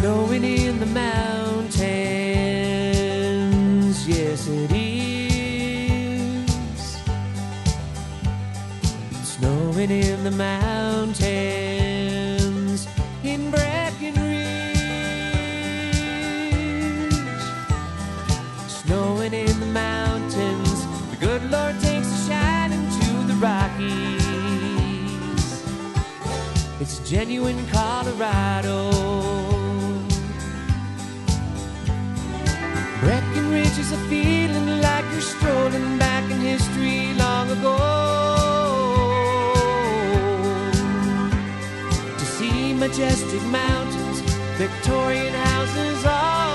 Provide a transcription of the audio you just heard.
snowing in the mountains, yes it is. Snowing in the mountains in Breckenridge. Snowing in the mountains, the good Lord takes a shine into the Rockies. It's genuine Colorado. Breckenridge is a feeling like you're strolling back in history long ago. To see majestic mountains, Victorian houses all